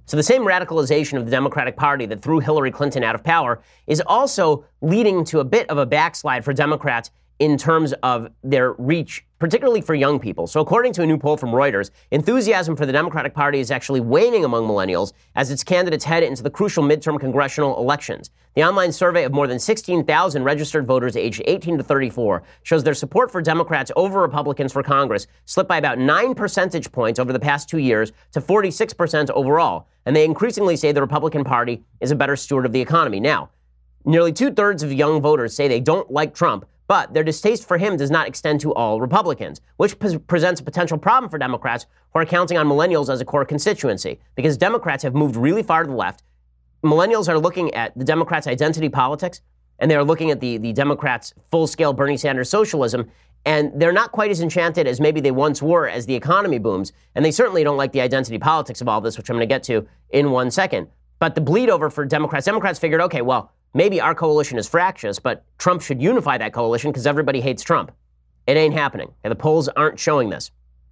So the same radicalization of the Democratic Party that threw Hillary Clinton out of power is also leading to a bit of a backslide for Democrats in terms of their reach, particularly for young people. So according to a new poll from Reuters, enthusiasm for the Democratic Party is actually waning among millennials as its candidates head into the crucial midterm congressional elections. The online survey of more than sixteen thousand registered voters aged eighteen to thirty-four shows their support for Democrats over Republicans for Congress slipped by about nine percentage points over the past two years to forty-six percent overall. And they increasingly say the Republican Party is a better steward of the economy. Now, nearly two-thirds of young voters say they don't like Trump, but their distaste for him does not extend to all Republicans, which p- presents a potential problem for Democrats who are counting on millennials as a core constituency, because Democrats have moved really far to the left. Millennials are looking at the Democrats' identity politics, and they're looking at the, the Democrats' full-scale Bernie Sanders socialism, and they're not quite as enchanted as maybe they once were as the economy booms, and they certainly don't like the identity politics of all this, which I'm going to get to in one second. But the bleed over for Democrats, Democrats figured, okay, well, maybe our coalition is fractious, but Trump should unify that coalition because everybody hates Trump. It ain't happening. And the polls aren't showing this.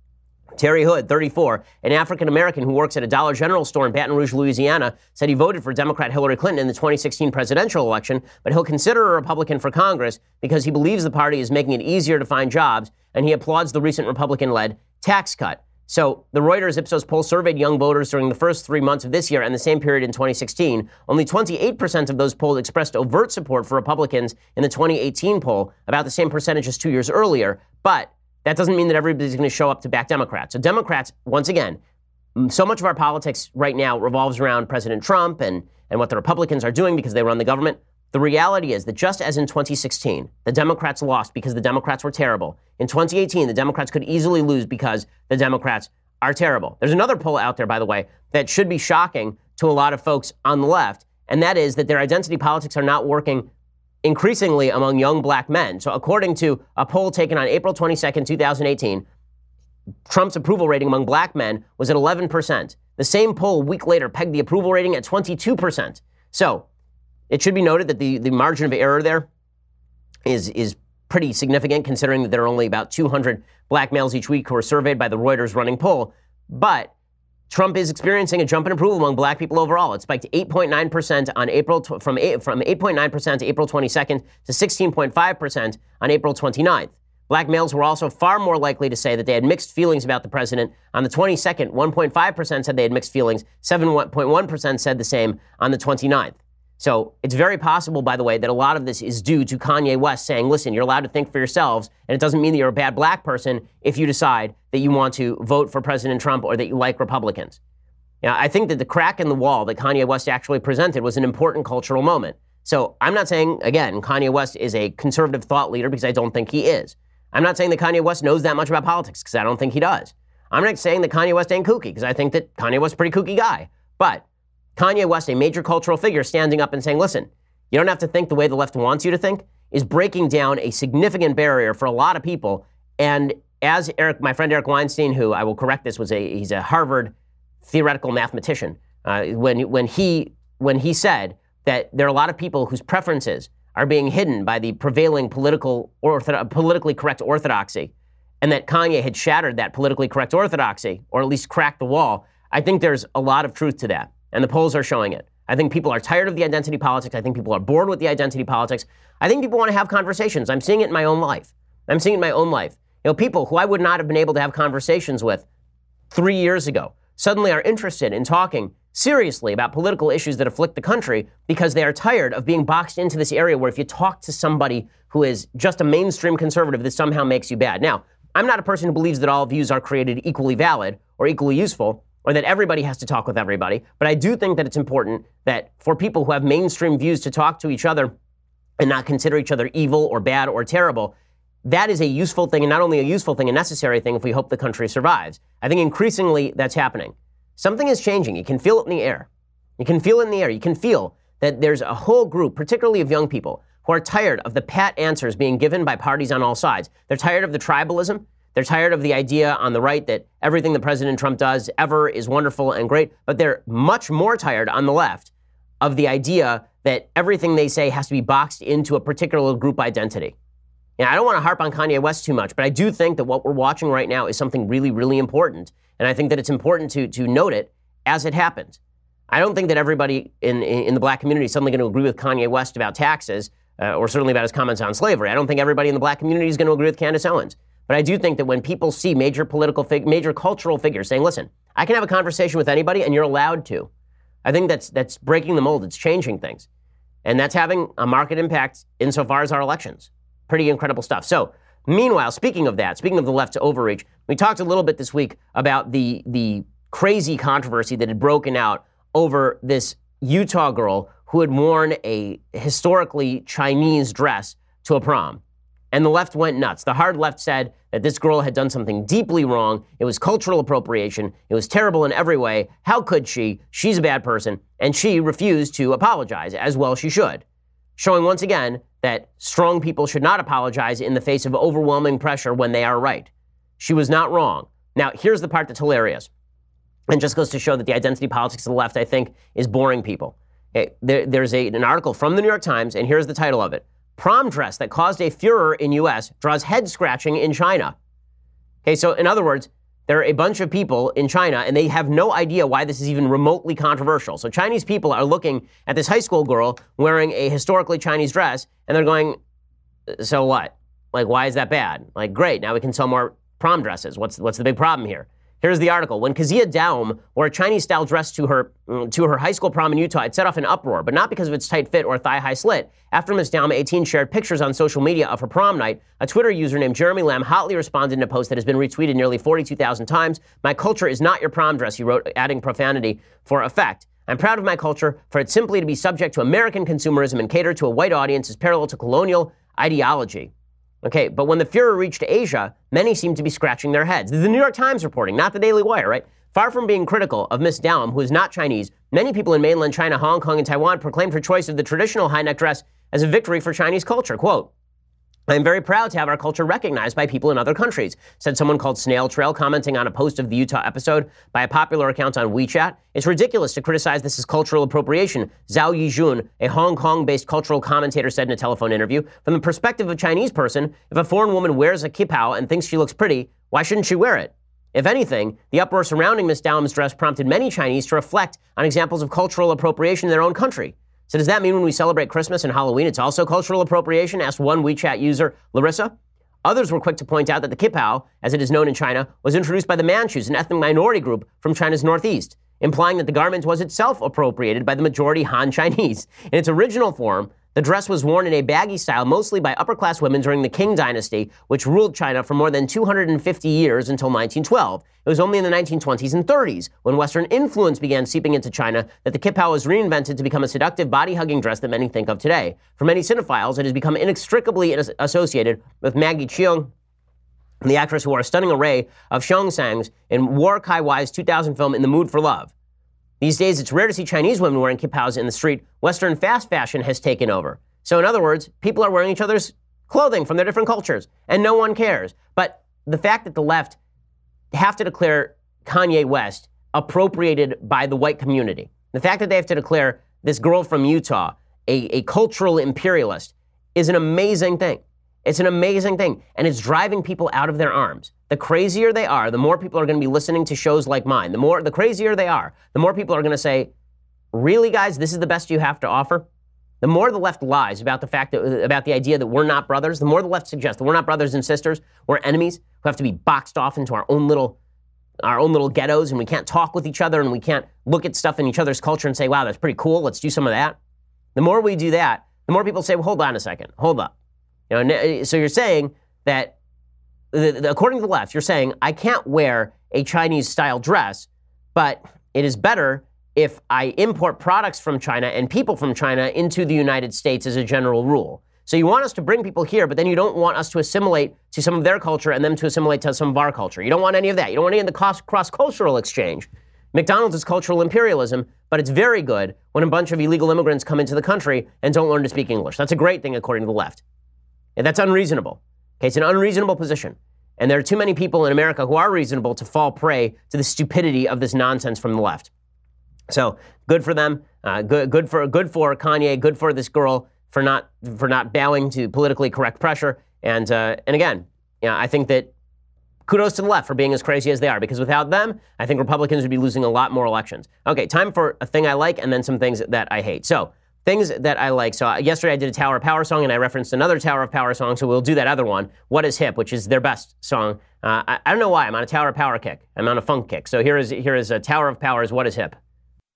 Terry Hood, thirty-four, an African-American who works at a Dollar General store in Baton Rouge, Louisiana, said he voted for Democrat Hillary Clinton in the twenty sixteen presidential election, but he'll consider a Republican for Congress because he believes the party is making it easier to find jobs, and he applauds the recent Republican-led tax cut. So the Reuters Ipsos poll surveyed young voters during the first three months of this year and the same period in twenty sixteen. Only twenty-eight percent of those polled expressed overt support for Republicans in the twenty eighteen poll, about the same percentage as two years earlier. But that doesn't mean that everybody's going to show up to back Democrats. So Democrats, once again, so much of our politics right now revolves around President Trump and, and what the Republicans are doing because they run the government. The reality is that just as in twenty sixteen, the Democrats lost because the Democrats were terrible. In twenty eighteen, the Democrats could easily lose because the Democrats are terrible. There's another poll out there, by the way, that should be shocking to a lot of folks on the left, and that is that their identity politics are not working increasingly among young black men. So according to a poll taken on April twenty-second, twenty eighteen, Trump's approval rating among black men was at eleven percent. The same poll a week later pegged the approval rating at twenty-two percent. So it should be noted that the, the margin of error there is, is pretty significant, considering that there are only about two hundred black males each week who are surveyed by the Reuters running poll. But Trump is experiencing a jump in approval among black people overall. It spiked eight point nine percent on April tw- from eight, from eight point nine percent April twenty-second to sixteen point five percent on April twenty-ninth. Black males were also far more likely to say that they had mixed feelings about the president. On the twenty-second, one point five percent said they had mixed feelings. seven point one percent said the same on the twenty-ninth. So it's very possible, by the way, that a lot of this is due to Kanye West saying, listen, you're allowed to think for yourselves, and it doesn't mean that you're a bad black person if you decide that you want to vote for President Trump or that you like Republicans. Now, I think that the crack in the wall that Kanye West actually presented was an important cultural moment. So I'm not saying, again, Kanye West is a conservative thought leader because I don't think he is. I'm not saying that Kanye West knows that much about politics because I don't think he does. I'm not saying that Kanye West ain't kooky because I think that Kanye West's a pretty kooky guy. But Kanye West, a major cultural figure, standing up and saying, listen, you don't have to think the way the left wants you to think, is breaking down a significant barrier for a lot of people. And as Eric, my friend Eric Weinstein, who I will correct this, was a he's a Harvard theoretical mathematician. Uh, when when he when he said that there are a lot of people whose preferences are being hidden by the prevailing political ortho, politically correct orthodoxy, and that Kanye had shattered that politically correct orthodoxy, or at least cracked the wall, I think there's a lot of truth to that. And the polls are showing it. I think people are tired of the identity politics. I think people are bored with the identity politics. I think people want to have conversations. I'm seeing it in my own life. I'm seeing it in my own life. You know, people who I would not have been able to have conversations with three years ago suddenly are interested in talking seriously about political issues that afflict the country because they are tired of being boxed into this area where if you talk to somebody who is just a mainstream conservative, this somehow makes you bad. Now, I'm not a person who believes that all views are created equally valid or equally useful, or that everybody has to talk with everybody. But I do think that it's important that for people who have mainstream views to talk to each other and not consider each other evil or bad or terrible, that is a useful thing, and not only a useful thing, a necessary thing if we hope the country survives. I think increasingly that's happening. Something is changing. You can feel it in the air. You can feel it in the air. You can feel that there's a whole group, particularly of young people, who are tired of the pat answers being given by parties on all sides. They're tired of the tribalism. They're tired of the idea on the right that everything that President Trump does ever is wonderful and great, but they're much more tired on the left of the idea that everything they say has to be boxed into a particular group identity. Now, I don't want to harp on Kanye West too much, but I do think that what we're watching right now is something really, really important, and I think that it's important to, to note it as it happens. I don't think that everybody in, in, in the black community is suddenly going to agree with Kanye West about taxes, uh, or certainly about his comments on slavery. I don't think everybody in the black community is going to agree with Candace Owens. But I do think that when people see major political, fig- major cultural figures saying, listen, I can have a conversation with anybody and you're allowed to, I think that's that's breaking the mold. It's changing things. And that's having a market impact insofar as our elections. Pretty incredible stuff. So, meanwhile, speaking of that, speaking of the left's overreach, we talked a little bit this week about the the crazy controversy that had broken out over this Utah girl who had worn a historically Chinese dress to a prom. And the left went nuts. The hard left said that this girl had done something deeply wrong. It was cultural appropriation. It was terrible in every way. How could she? She's a bad person. And she refused to apologize, as well she should. Showing once again that strong people should not apologize in the face of overwhelming pressure when they are right. She was not wrong. Now, here's the part that's hilarious. And just goes to show that the identity politics of the left, I think, is boring people. Okay, there, there's a, an article from the New York Times, and here's the title of it. Prom dress that caused a furor in U S draws head scratching in China. Okay, so in other words, there are a bunch of people in China, and they have no idea why this is even remotely controversial. So Chinese people are looking at this high school girl wearing a historically Chinese dress, and they're going, so what? Like, why is that bad? Like, great, now we can sell more prom dresses. What's what's the big problem here? Here's the article. When Kezia Daum wore a Chinese-style dress to her to her high school prom in Utah, it set off an uproar, but not because of its tight fit or thigh-high slit. After Miz Daum, eighteen, shared pictures on social media of her prom night, a Twitter user named Jeremy Lamb hotly responded in a post that has been retweeted nearly forty-two thousand times. "My culture is not your prom dress," he wrote, adding profanity for effect. "I'm proud of my culture, for it's simply to be subject to American consumerism and cater to a white audience is parallel to colonial ideology." Okay, but when the furor reached Asia, many seemed to be scratching their heads. This is the New York Times reporting, not the Daily Wire, right? Far from being critical of Miss Daum, who is not Chinese, many people in mainland China, Hong Kong, and Taiwan proclaimed her choice of the traditional high-neck dress as a victory for Chinese culture. Quote, "I am very proud to have our culture recognized by people in other countries," said someone called Snail Trail, commenting on a post of the Utah episode by a popular account on WeChat. "It's ridiculous to criticize this as cultural appropriation," Zhao Yijun, a Hong Kong-based cultural commentator, said in a telephone interview. "From the perspective of a Chinese person, if a foreign woman wears a kipao and thinks she looks pretty, why shouldn't she wear it? If anything, the uproar surrounding Miss Daum's dress prompted many Chinese to reflect on examples of cultural appropriation in their own country. So does that mean when we celebrate Christmas and Halloween, it's also cultural appropriation?" asked one WeChat user, Larissa. Others were quick to point out that the kipao, as it is known in China, was introduced by the Manchus, an ethnic minority group from China's northeast, implying that the garment was itself appropriated by the majority Han Chinese. In its original form, the dress was worn in a baggy style mostly by upper-class women during the Qing dynasty, which ruled China for more than two hundred fifty years until nineteen twelve. It was only in the nineteen twenties and thirties, when Western influence began seeping into China, that the kipao was reinvented to become a seductive, body-hugging dress that many think of today. For many cinephiles, it has become inextricably associated with Maggie Cheung, the actress who wore a stunning array of Xiongsangs in War Kai-Wai's two thousand film In the Mood for Love. These days, it's rare to see Chinese women wearing kipaos in the street. Western fast fashion has taken over. So in other words, people are wearing each other's clothing from their different cultures, and no one cares. But the fact that the left have to declare Kanye West appropriated by the white community, the fact that they have to declare this girl from Utah a, a cultural imperialist is an amazing thing. It's an amazing thing, and it's driving people out of their arms. The crazier they are, the more people are going to be listening to shows like mine. The more, the crazier they are, the more people are going to say, "Really, guys, this is the best you have to offer?" The more the left lies about the fact that, about the idea that we're not brothers, the more the left suggests that we're not brothers and sisters, we're enemies who have to be boxed off into our own little, our own little ghettos, and we can't talk with each other, and we can't look at stuff in each other's culture and say, "Wow, that's pretty cool. Let's do some of that." The more we do that, the more people say, "Well, hold on a second, hold up." You know, so you're saying that, according to the left, you're saying I can't wear a Chinese-style dress, but it is better if I import products from China and people from China into the United States as a general rule. So you want us to bring people here, but then you don't want us to assimilate to some of their culture and them to assimilate to some of our culture. You don't want any of that. You don't want any of the cross-cultural exchange. McDonald's is cultural imperialism, but it's very good when a bunch of illegal immigrants come into the country and don't learn to speak English. That's a great thing, according to the left. And that's unreasonable. Okay, it's an unreasonable position. And there are too many people in America who are reasonable to fall prey to the stupidity of this nonsense from the left. So good for them. Uh, good, good for good for Kanye. Good for this girl for not for not bowing to politically correct pressure. And uh, and again, you know, I think that kudos to the left for being as crazy as they are, because without them, I think Republicans would be losing a lot more elections. Okay, time for a thing I like and then some things that I hate. So, things that I like. So, uh, yesterday I did a Tower of Power song and I referenced another Tower of Power song, so we'll do that other one, What Is Hip, which is their best song. Uh, I, I don't know why. I'm on a Tower of Power kick. I'm on a funk kick. So, here is, here is a Tower of Power's What Is Hip.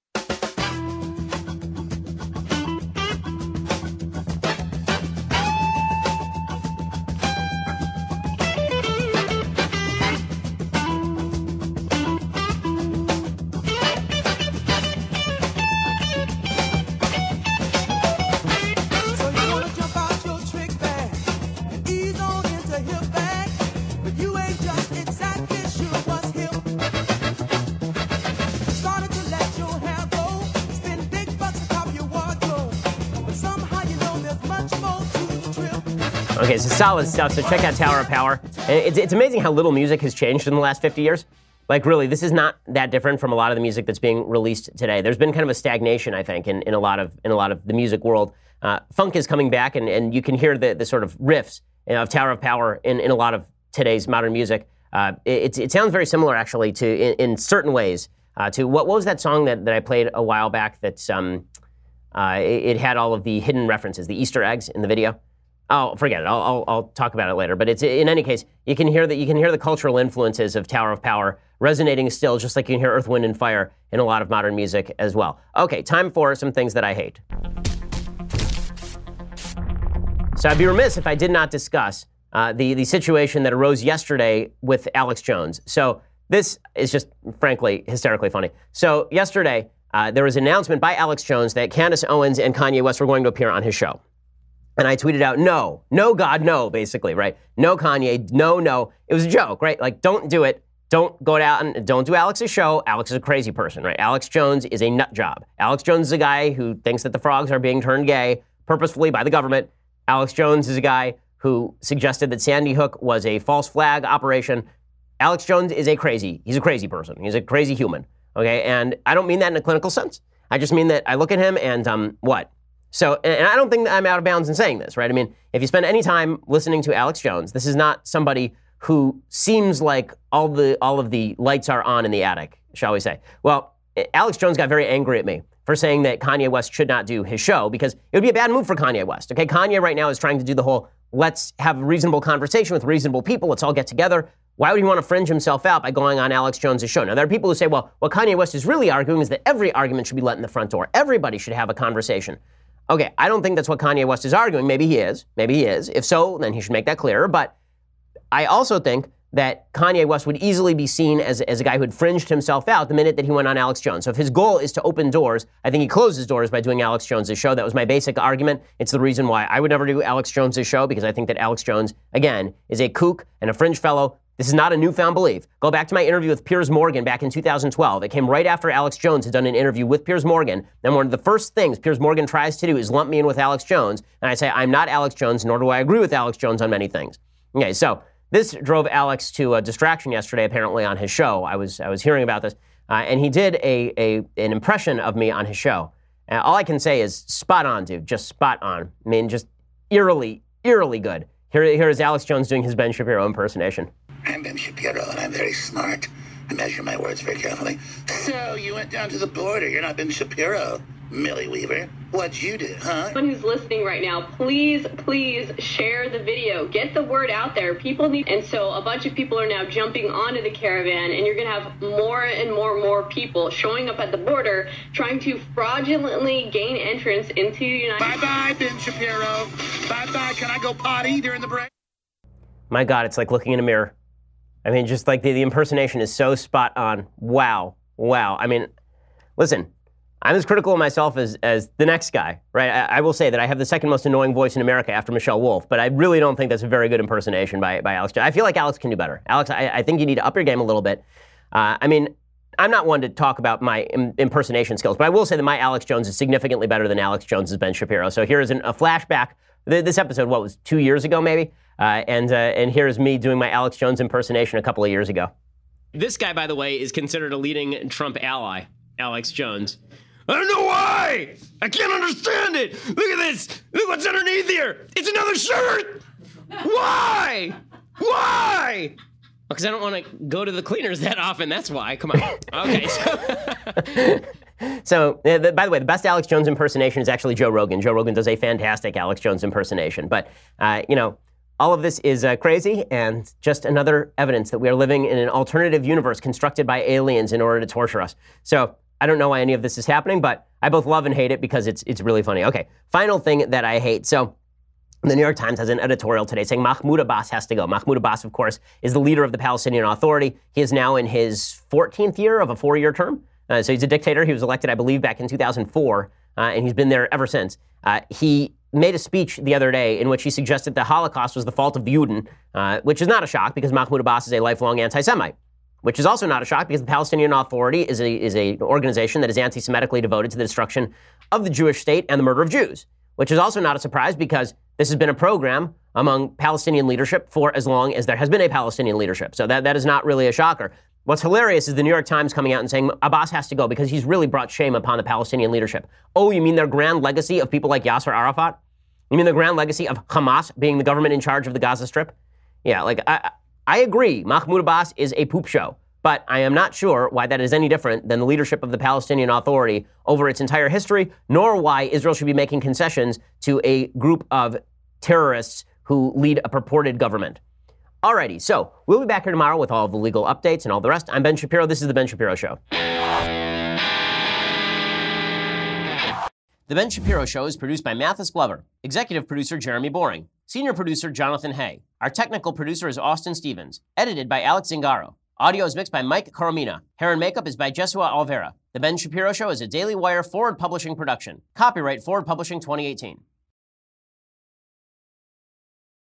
Okay, it's solid stuff, so check out Tower of Power. It's, it's amazing how little music has changed in the last fifty years. Like, really, this is not that different from a lot of the music that's being released today. There's been kind of a stagnation, I think, in, in a lot of in a lot of the music world. Uh, funk is coming back, and, and you can hear the, the sort of riffs you know, of Tower of Power in, in a lot of today's modern music. Uh, it, it sounds very similar, actually, to in, in certain ways, uh, to what, what was that song that, that I played a while back that's, um, uh, it, it had all of the hidden references, the Easter eggs in the video? Oh, forget it. I'll, I'll, I'll talk about it later. But it's in any case, you can hear that you can hear the cultural influences of Tower of Power resonating still, just like you can hear Earth, Wind, and Fire in a lot of modern music as well. Okay, time for some things that I hate. So I'd be remiss if I did not discuss uh, the the situation that arose yesterday with Alex Jones. So this is just, frankly, hysterically funny. So yesterday uh, there was an announcement by Alex Jones that Candace Owens and Kanye West were going to appear on his show. And I tweeted out, no, no, God, no, basically, right? No, Kanye, no, no. It was a joke, right? Like, don't do it. Don't go out and don't do Alex's show. Alex is a crazy person, right? Alex Jones is a nut job. Alex Jones is a guy who thinks that the frogs are being turned gay purposefully by the government. Alex Jones is a guy who suggested that Sandy Hook was a false flag operation. Alex Jones is a crazy, he's a crazy person. He's a crazy human, okay? And I don't mean that in a clinical sense. I just mean that I look at him and, um, what? So, and I don't think that I'm out of bounds in saying this, right? I mean, if you spend any time listening to Alex Jones, this is not somebody who seems like all the all of the lights are on in the attic, shall we say. Well, Alex Jones got very angry at me for saying that Kanye West should not do his show because it would be a bad move for Kanye West, okay? Kanye right now is trying to do the whole, let's have a reasonable conversation with reasonable people, let's all get together. Why would he want to fringe himself out by going on Alex Jones' show? Now, there are people who say, well, what Kanye West is really arguing is that every argument should be let in the front door. Everybody should have a conversation. Okay, I don't think that's what Kanye West is arguing. Maybe he is. Maybe he is. If so, then he should make that clearer. But I also think that Kanye West would easily be seen as, as a guy who had fringed himself out the minute that he went on Alex Jones. So if his goal is to open doors, I think he closes doors by doing Alex Jones' show. That was my basic argument. It's the reason why I would never do Alex Jones' show, because I think that Alex Jones, again, is a kook and a fringe fellow. This is not a newfound belief. Go back to my interview with Piers Morgan back in two thousand twelve. It came right after Alex Jones had done an interview with Piers Morgan. And one of the first things Piers Morgan tries to do is lump me in with Alex Jones. And I say, I'm not Alex Jones, nor do I agree with Alex Jones on many things. Okay, so this drove Alex to a distraction yesterday, apparently, on his show. I was I was hearing about this. Uh, and he did a, a an impression of me on his show. Uh, all I can say is spot on, dude. Just spot on. I mean, just eerily, eerily good. Here, here is Alex Jones doing his Ben Shapiro impersonation.
I'm Ben Shapiro, and I'm very smart. I measure my words very carefully. So you went down to the border. You're not Ben Shapiro, Millie Weaver. What'd you do, huh?
Anyone who's listening right now, please, please share the video. Get the word out there. People need, and so a bunch of people are now jumping onto the caravan, and you're going to have more and more and more people showing up at the border trying to fraudulently gain entrance into the United States.
Bye-bye, Ben Shapiro. Bye-bye. Can I go potty during the break?
My God, it's like looking in a mirror. I mean, just like the, the impersonation is so spot on. Wow. Wow. I mean, listen, I'm as critical of myself as, as the next guy, right? I, I will say that I have the second most annoying voice in America after Michelle Wolf, but I really don't think that's a very good impersonation by, by Alex. I feel like Alex can do better. Alex, I, I think you need to up your game a little bit. Uh, I mean, I'm not one to talk about my im- impersonation skills, but I will say that my Alex Jones is significantly better than Alex Jones' Ben Shapiro. So here is an, a flashback. This episode, what, was two years ago maybe? Uh, and uh, and here's me doing my Alex Jones impersonation a couple of years ago. This guy, by the way, is considered a leading Trump ally, Alex Jones. I don't know why! I can't understand it! Look at this! Look what's underneath here! It's another shirt! Why? Why? Because I don't want to go to the cleaners that often. That's why. Come on. Okay. So, so uh, the, by the way, the best Alex Jones impersonation is actually Joe Rogan. Joe Rogan does a fantastic Alex Jones impersonation. But, uh, you know, all of this is uh, crazy and just another evidence that we are living in an alternative universe constructed by aliens in order to torture us. So I don't know why any of this is happening, but I both love and hate it because it's it's really funny. Okay, final thing that I hate. So the New York Times has an editorial today saying Mahmoud Abbas has to go. Mahmoud Abbas, of course, is the leader of the Palestinian Authority. He is now in his fourteenth year of a four-year term. Uh, so he's a dictator. He was elected, I believe, back in two thousand four, uh, and he's been there ever since. Uh, he made a speech the other day in which he suggested the Holocaust was the fault of the Juden, uh, which is not a shock because Mahmoud Abbas is a lifelong anti-Semite, which is also not a shock because the Palestinian Authority is a is a organization that is anti-Semitically devoted to the destruction of the Jewish state and the murder of Jews, which is also not a surprise because this has been a program among Palestinian leadership for as long as there has been a Palestinian leadership. So that, that is not really a shocker. What's hilarious is the New York Times coming out and saying Abbas has to go because he's really brought shame upon the Palestinian leadership. Oh, you mean their grand legacy of people like Yasser Arafat? You mean the grand legacy of Hamas being the government in charge of the Gaza Strip? Yeah, like, I, I agree. Mahmoud Abbas is a poop show. But I am not sure why that is any different than the leadership of the Palestinian Authority over its entire history, nor why Israel should be making concessions to a group of terrorists who lead a purported government. Alrighty, so we'll be back here tomorrow with all of the legal updates and all the rest. I'm Ben Shapiro. This is The Ben Shapiro Show. The Ben Shapiro Show is produced by Mathis Glover, executive producer Jeremy Boring, senior producer Jonathan Hay. Our technical producer is Austin Stevens, edited by Alex Zingaro. Audio is mixed by Mike Coromina. Hair and makeup is by Jesua Alvera. The Ben Shapiro Show is a Daily Wire Forward Publishing production. Copyright Forward Publishing twenty eighteen.